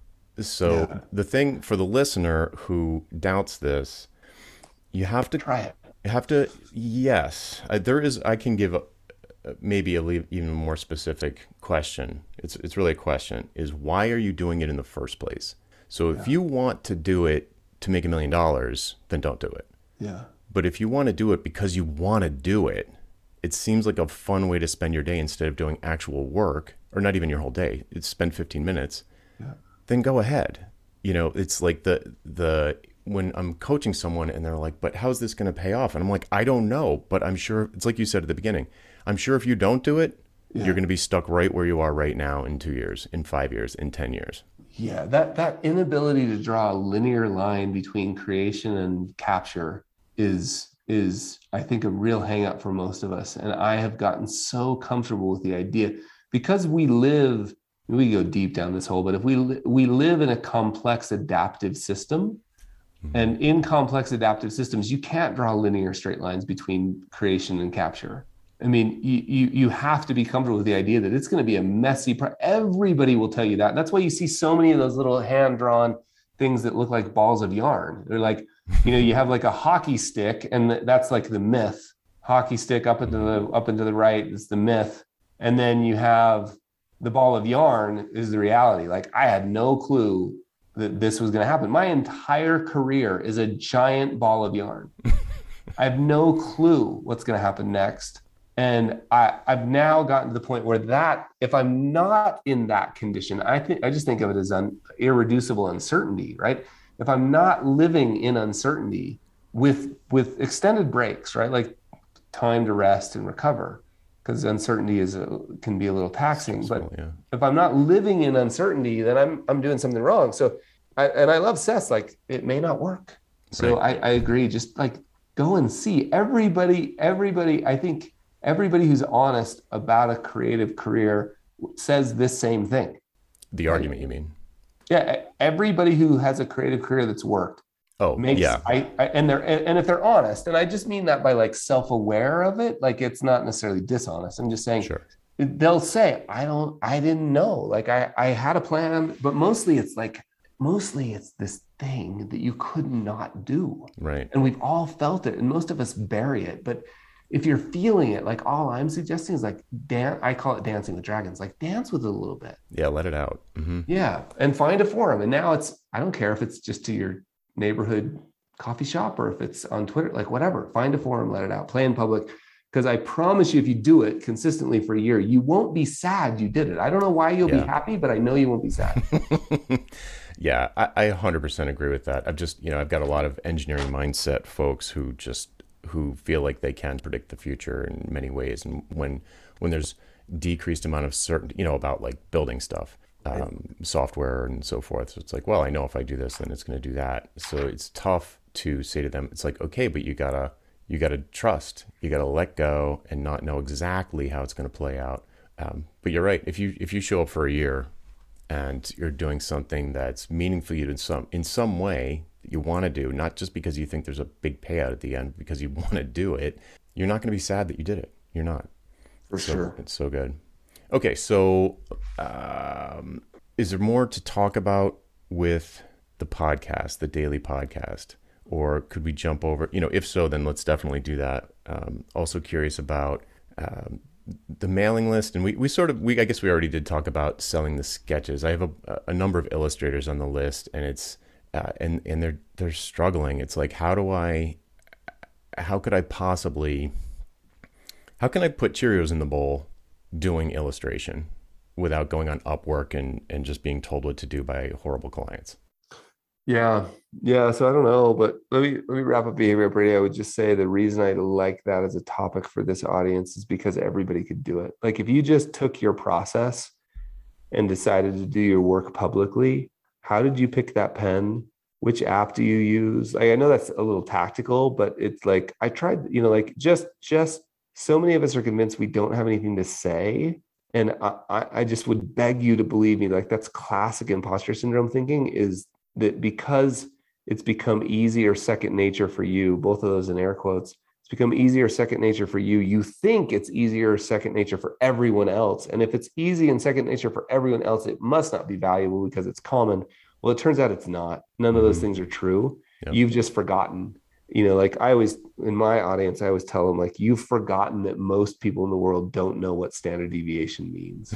so Yeah. the thing for the listener who doubts this, you have to Try it. you have to yes, uh, there is. I can give a, maybe a le- even more specific question. It's it's really a question: is why are you doing it in the first place? So if Yeah. you want to do it to make a million dollars, then don't do it. Yeah. But if you want to do it because you want to do it, it seems like a fun way to spend your day instead of doing actual work, or not even your whole day. It's spend fifteen minutes, Yeah. then go ahead. You know, it's like the the when I'm coaching someone and they're like, "But how's this going to pay off?" And I'm like, "I don't know, but I'm sure." It's like you said at the beginning. I'm sure if you don't do it, you're Yeah. going to be stuck right where you are right now in two years, in five years, in ten years. Yeah. That that inability to draw a linear line between creation and capture is is I think a real hang up for most of us. And I have gotten so comfortable with the idea because we live, we go deep down this hole, but if we li- we live in a complex adaptive system, Mhm. and in complex adaptive systems, you can't draw linear straight lines between creation and capture. I mean, you you, you have to be comfortable with the idea that it's going to be a messy. Pro- Everybody will tell you that. And that's why you see so many of those little hand drawn things that look like balls of yarn. They're like, you know, you have like a hockey stick, and that's like the myth. Hockey stick up into the up into the right is the myth, and then you have the ball of yarn is the reality. Like I had no clue that this was going to happen. My entire career is a giant ball of yarn. I have no clue what's going to happen next. And I, I've now gotten to the point where that, if I'm not in that condition, I think I just think of it as an irreducible uncertainty, right? If I'm not living in uncertainty with with extended breaks, right? Like time to rest and recover, because uncertainty is a, can be a little taxing. But Stressful, yeah. if I'm not living in uncertainty, then I'm I'm doing something wrong. So, I, and I love Seth's like it may not work. So Right. I, I agree. Just like go and see everybody. Everybody. I think everybody who's honest about a creative career says this same thing. The Right? argument, you mean? Yeah. Everybody who has a creative career that's worked Oh, makes yeah, I, I and they're and, and if they're honest, and I just mean that by like self-aware of it, like it's not necessarily dishonest. I'm just saying sure. they'll say, I don't, I didn't know. Like I I had a plan, but mostly it's like mostly it's this thing that you could not do. Right. And we've all felt it, and most of us bury it. But if you're feeling it, like all I'm suggesting is like dance, I call it dancing with dragons, like dance with it a little bit. Yeah, let it out. Hmm. Yeah. And find a forum. And now it's, I don't care if it's just to your neighborhood coffee shop or if it's on Twitter, like whatever, find a forum, let it out, play in public. Because I promise you, if you do it consistently for a year, you won't be sad you did it. I don't know why you'll be Yeah. happy, but I know you won't be sad. Yeah, I, I one hundred percent agree with that. I've just, you know, I've got a lot of engineering mindset folks who just who feel like they can predict the future in many ways, and when when there's decreased amount of certainty, you know, about like building stuff, Right. um, software and so forth. So it's like, well, I know if I do this, then it's going to do that. So it's tough to say to them, it's like, okay, but you gotta you gotta trust, you gotta let go, and not know exactly how it's going to play out. Um, but you're right. If you if you show up for a year and you're doing something that's meaningful to you in some in some way that you want to do, not just because you think there's a big payout at the end, because you want to do it, you're not going to be sad that you did it. You're not. For So sure. it's so good. Okay, so um, is there more to talk about with the podcast, the daily podcast, or could we jump over? You know, if so, then let's definitely do that. Um, also curious about um, the mailing list, and we, we sort of we I guess we already did talk about selling the sketches. I have a, a number of illustrators on the list, and it's uh, and and they're they're struggling. It's like, how do I how could I possibly How can I put Cheerios in the bowl doing illustration without going on Upwork and, and just being told what to do by horrible clients? Yeah. Yeah. So I don't know, but let me let me wrap up behavior, Brady. I would just say the reason I like that as a topic for this audience is because everybody could do it. Like if you just took your process and decided to do your work publicly, how did you pick that pen? Which app do you use? Like, I know that's a little tactical, but it's like I tried, you know, like just just so many of us are convinced we don't have anything to say. And I, I I just would beg you to believe me, like that's classic imposter syndrome thinking, is that because it's become easy or second nature for you, both of those in air quotes, it's become easier second nature for you. You think it's easier second nature for everyone else. And if it's easy and second nature for everyone else, it must not be valuable because it's common. Well, it turns out it's not. None of those Mm-hmm. things are true. Yep. You've just forgotten. You know, like I always, in my audience, I always tell them, like, you've forgotten that most people in the world don't know what standard deviation means.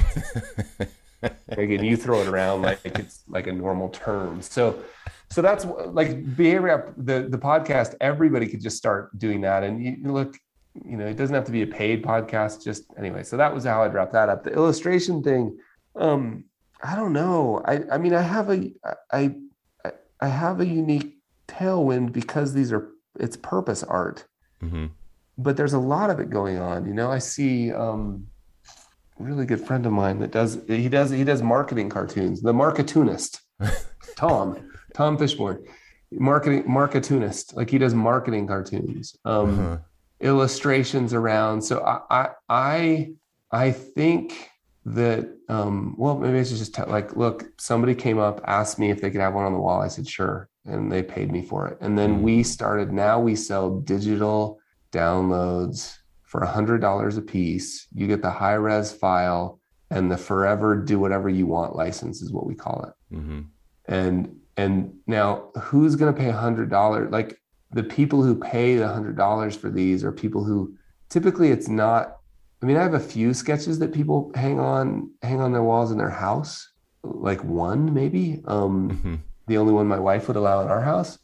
Again, you throw it around like it's like a normal term. So, so that's like behavior. The the podcast, everybody could just start doing that. And you, you look, you know, it doesn't have to be a paid podcast. Just anyway. So that was how I'd wrap that up. The illustration thing, um, I don't know. I I mean, I have a I I, I have a unique tailwind because these are it's purpose art. Mm-hmm. But there's a lot of it going on. You know, I see. Um, really good friend of mine that does he does he does marketing cartoons, the marketoonist. tom Tom Fishborn, marketing marketoonist, like he does marketing cartoons, um uh-huh. illustrations around. So I I I, I think that um well, maybe it's just t- like, look, somebody came up, asked me if they could have one on the wall. I said sure, and they paid me for it. And then mm-hmm. we started, now we sell digital downloads for one hundred dollars a piece. You get the high res file and the forever do whatever you want license is what we call it. Mm-hmm. And and now who's going to pay one hundred dollars? Like the people who pay the one hundred dollars for these are people who typically it's not. I mean, I have a few sketches that people hang on hang on their walls in their house, like one maybe. Um, mm-hmm. The only one my wife would allow in our house.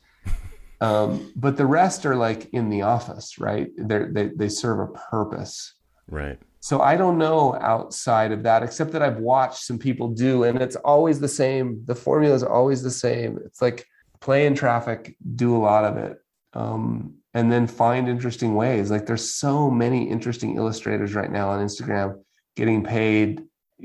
Um, but the rest are like in the office, right? They're, they they serve a purpose. Right. So I don't know outside of that, except that I've watched some people do, and it's always the same. The formula is always the same. It's like play in traffic, do a lot of it, um, and then find interesting ways. Like there's so many interesting illustrators right now on Instagram getting paid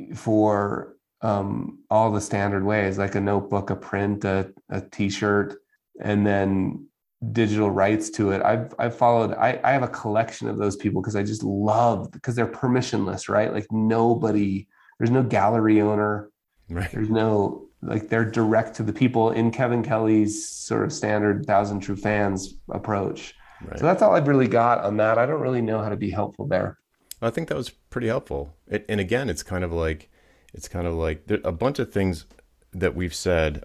for um, all the standard ways, like a notebook, a print, a, a t-shirt, and then digital rights to it. I've I've followed, I, I have a collection of those people because I just love, because they're permissionless, right? Like nobody, there's no gallery owner, right? There's no, like they're direct to the people in Kevin Kelly's sort of standard thousand true fans approach. Right. So that's all I've really got on that. I don't really know how to be helpful there. I think that was pretty helpful. It, and again, it's kind of like, it's kind of like there, a bunch of things that we've said,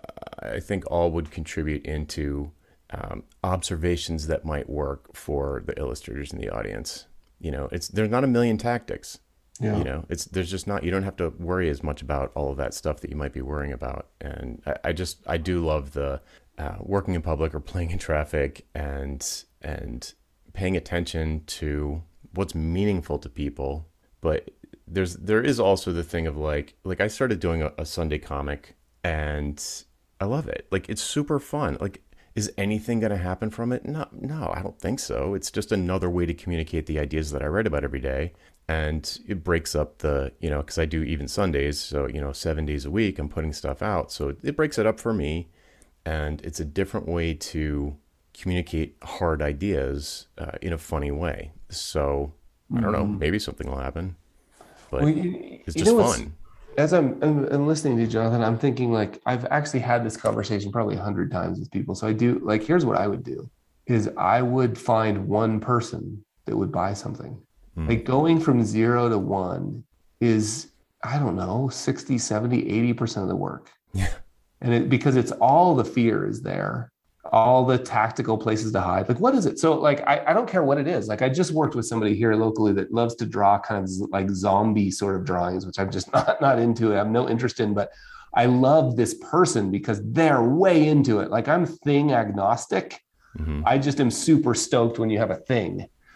I think all would contribute into um, observations that might work for the illustrators in the audience. You know, it's there's not a million tactics. Yeah. You know, it's there's just not. You don't have to worry as much about all of that stuff that you might be worrying about. And I, I just I do love the uh, working in public or playing in traffic and and paying attention to what's meaningful to people. But there's there is also the thing of like like I started doing a, a Sunday comic and I love it. Like, it's super fun. Like, is anything going to happen from it? No, no, I don't think so. It's just another way to communicate the ideas that I write about every day. And it breaks up the, you know, because I do even Sundays. So, you know, seven days a week, I'm putting stuff out. So it breaks it up for me. And it's a different way to communicate hard ideas uh, in a funny way. So, I don't know, maybe something will happen. But well, you, it's just fun. As I'm, I'm listening to you, Jonathan, I'm thinking like I've actually had this conversation probably a hundred times with people. So I do like, here's what I would do is I would find one person that would buy something. Mm. Like going from zero to one is, I don't know, sixty, seventy, eighty percent of the work. Yeah. And it, because it's all the fear is there, all the tactical places to hide. Like, what is it? So like, I, I don't care what it is. Like I just worked with somebody here locally that loves to draw kind of like zombie sort of drawings, which I'm just not, not into it. I have no interest in, but I love this person because they're way into it. Like I'm thing agnostic. Mm-hmm. I just am super stoked when you have a thing.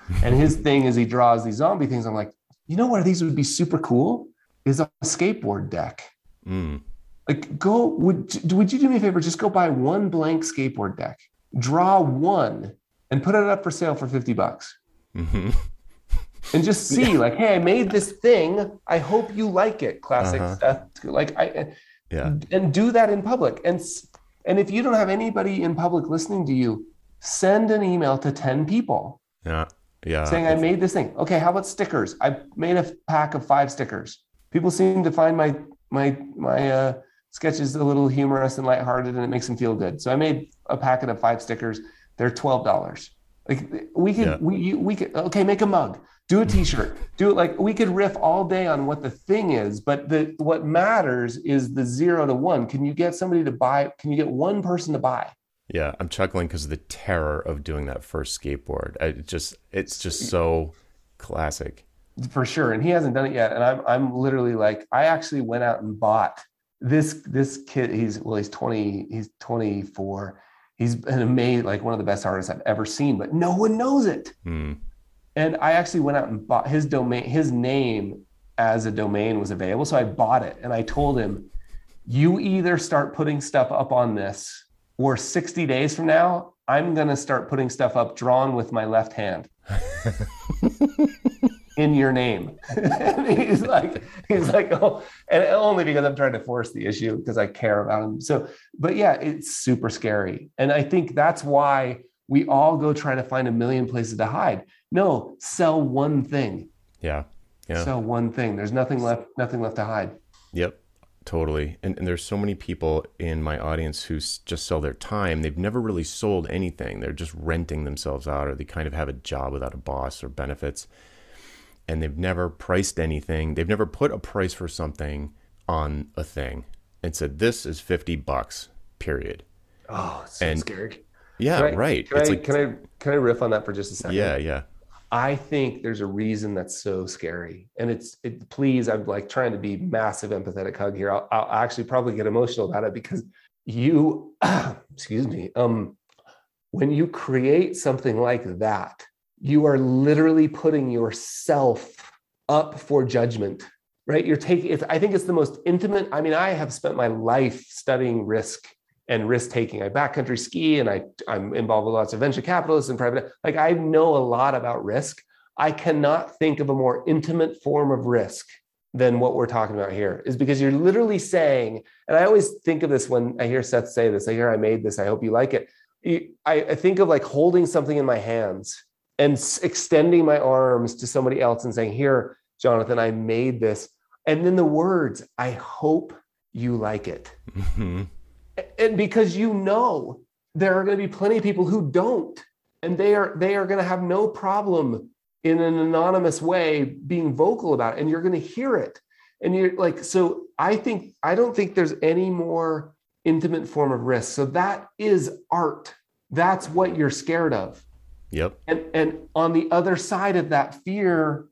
And his thing is he draws these zombie things. I'm like, you know where these would be super cool is a skateboard deck. Mm. Like, go, would, would you do me a favor? Just go buy one blank skateboard deck, draw one, and put it up for sale for fifty bucks. Mm-hmm. And just see, like, hey, I made this thing. I hope you like it. Classic Uh-huh. stuff. Like, I, Yeah. and do that in public. And and if you don't have anybody in public listening to you, send an email to ten people. Yeah. Yeah. Saying, I made this thing. Okay, how about stickers? I made a pack of five stickers. People seem to find my my my uh, sketches a little humorous and lighthearted, and it makes them feel good. So I made a packet of five stickers. They're twelve dollars. Like we could Yeah. we we could okay, make a mug, do a T-shirt, do it. Like we could riff all day on what the thing is, but the what matters is the zero to one. Can you get somebody to buy? Can you get one person to buy? Yeah, I'm chuckling because of the terror of doing that first skateboard. I it just it's just so classic. For sure. And he hasn't done it yet. And I'm I'm literally like, I actually went out and bought this this kid. He's well, he's twenty, he's twenty-four. He's an amazing, like one of the best artists I've ever seen, but no one knows it. Mm. And I actually went out and bought his domain, his name as a domain was available. So I bought it and I told him, you either start putting stuff up on this, or sixty days from now, I'm going to start putting stuff up drawn with my left hand in your name. And he's like, he's like, oh, and only because I'm trying to force the issue because I care about him. So, but yeah, it's super scary. And I think that's why we all go try to find a million places to hide. No, sell one thing. Yeah. Yeah. Sell one thing. There's nothing left, nothing left to hide. Yep. Totally. And, and there's so many people in my audience who s- just sell their time. They've never really sold anything. They're just renting themselves out, or they kind of have a job without a boss or benefits. And they've never priced anything. They've never put a price for something on a thing and said, this is fifty bucks, period. Oh, it's so And- scary. Yeah, Can I- right. Can It's I, like, can I can I riff on that for just a second? yeah, yeah. I think there's a reason that's so scary. And it's, it, please, I'm like trying to be massive empathetic hug here. I'll, I'll actually probably get emotional about it because you, excuse me, um, when you create something like that, you are literally putting yourself up for judgment, right? You're taking, it's, I think it's the most intimate. I mean, I have spent my life studying risk and risk taking. I backcountry ski and I, I'm involved with lots of venture capitalists and private. Like I know a lot about risk. I cannot think of a more intimate form of risk than what we're talking about here, is because you're literally saying, and I always think of this when I hear Seth say this, I hear I made this, I hope you like it. I, I think of like holding something in my hands and s- extending my arms to somebody else and saying, here, Jonathan, I made this. And then the words, I hope you like it. Mm-hmm. And because you know there are going to be plenty of people who don't, and they are they are going to have no problem in an anonymous way being vocal about it, and you're going to hear it. And you're like, so I think I don't think there's any more intimate form of risk. So that is art. That's what you're scared of. Yep. And and on the other side of that fear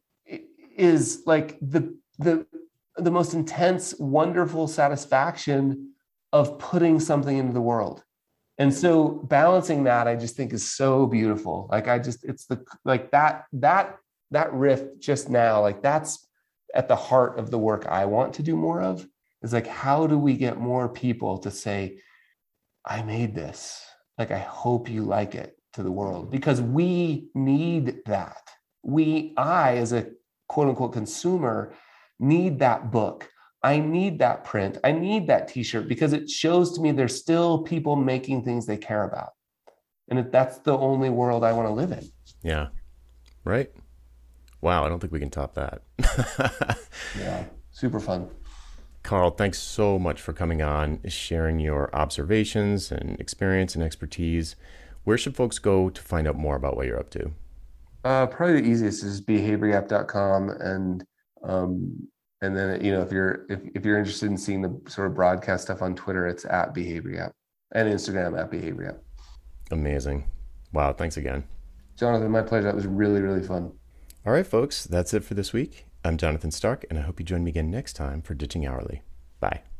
is like the the the most intense, wonderful satisfaction of putting something into the world. And so balancing that, I just think is so beautiful. Like I just, it's the, like that, that, that riff just now, like that's at the heart of the work I want to do more of, is like, how do we get more people to say, I made this, like, I hope you like it, to the world, because we need that. We, I, as a quote unquote consumer, need that book. I need that print. I need that t-shirt because it shows to me there's still people making things they care about. And if that's the only world I want to live in. Yeah. Right. Wow. I don't think we can top that. Yeah. Super fun. Carl, thanks so much for coming on, sharing your observations and experience and expertise. Where should folks go to find out more about what you're up to? Uh, probably the easiest is behavior gap dot com. And, um, And then, you know, if you're if, if you're interested in seeing the sort of broadcast stuff on Twitter, it's at Behavior Gap, and Instagram at Behavior Gap. Amazing. Wow. Thanks again. Jonathan, my pleasure. That was really, really fun. All right, folks. That's it for this week. I'm Jonathan Stark, and I hope you join me again next time for Ditching Hourly. Bye.